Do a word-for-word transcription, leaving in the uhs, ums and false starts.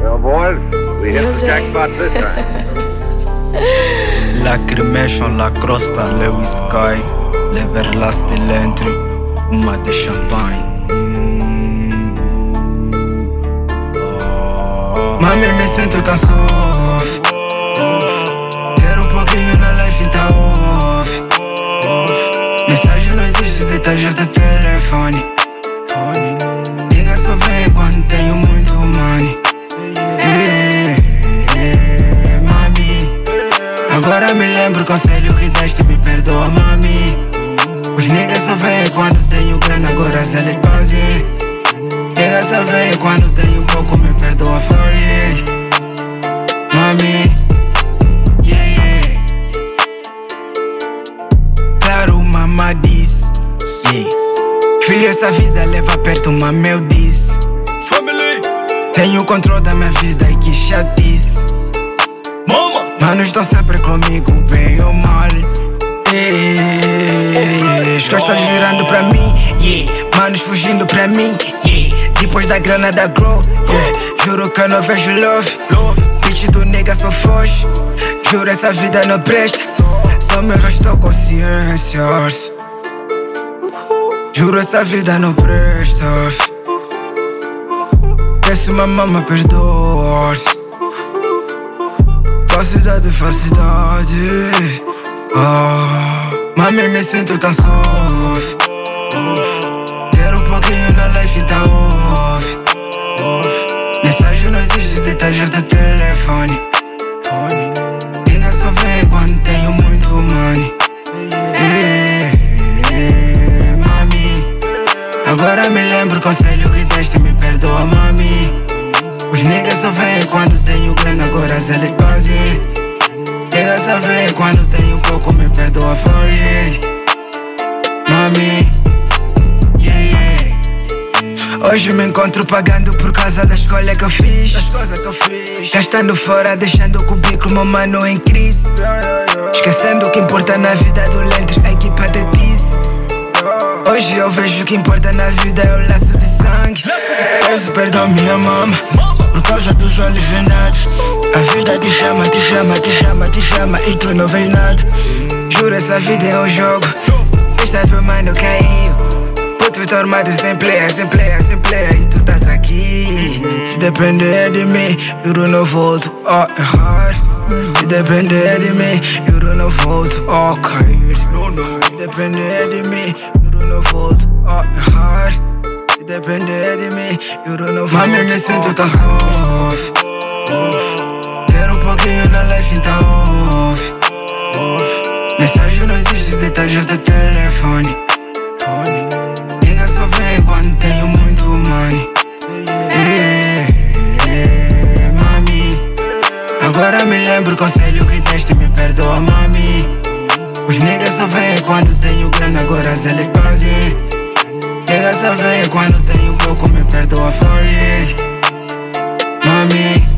Well, boys, we hit the jackpot this time. Lacrimation, la crosta, Lewis Sky, l'Everlasting Lentry, uma de champanhe. Mami, me sinto tão soft. Quero um pouquinho na life, tá off. Mensagem não existe, detalhes do telefone. Liga só vem quando tenho muito money. Yeah, yeah, mami. Agora me lembro o conselho que deste, me perdoa, mami. Os niggas só vem quando tenho grana, agora se eles fazem. Liga só vem quando tenho pouco, me perdoa, for yeah. Mami, yeah, yeah. Claro, mamá disse, yeah. Filho, essa vida leva perto, mami, eu disse. Family. Tenho o controle da minha vida e que chatice. Mama. Manos estão sempre comigo, bem ou mal. Yeah. As costas virando pra mim, yeah. Manos fugindo pra mim, yeah. Depois da grana da glow, yeah. Juro que eu não vejo love, love. Bitch do nigga só foge. Juro essa vida não presta. Só me restou consciências. Juro essa vida não presta. Peço uma mama perdoa-se. Falsidade, falsidade. Oh, mami, me sinto tão soft. Quero um pouquinho na life, tá off. Mensagem não existe, detalhes do telefone. Liga só vem quando tenho muito money. Yeah, yeah, mami. Agora me lembro o conselho que deste, me perdoa, mami. Os niggas só vem quando tenho grana, agora se eles fazem. Liga só vem quando tenho pouco, me perdoa, for yeah. Mami, yeah, yeah. Hoje me encontro pagando por causa da escolha que eu fiz, das coisas que eu fiz. Gastando fora, deixando o cubículo, meu mano em crise. Esquecendo o que importa na vida do Lentry, a equipa de disse. Hoje eu vejo o que importa na vida é o laço de sangue. Peço perdão, minha mama, por causa dos olhos vendados. A vida te chama, te chama, te chama, te chama e tu não vês nada. Juro, essa vida é um jogo. Esta tua mano caiu. Puto Vitor Matos sem player, sem player, sem player e tu estás aqui. Se depender de mim, juro não volto a errar. Se depender de mim, juro não volto a cair. Se depender de mim, juro não volto a errar. Se depender de mim, juro não volto a cair. Mami, me sinto tão soft. Quero um pouquinho na life, tá off. Mensagem não existe, detalhes do telefone. Liga só vem quando tenho muito money. Yeah, yeah, mami. Agora me lembro o conselho que deste, me perdoa, mami. Os niggas só vem quando tenho grana, agora se eles fazem. Liga só vem quando tenho pouco, me perdoa, for yeah. Mami.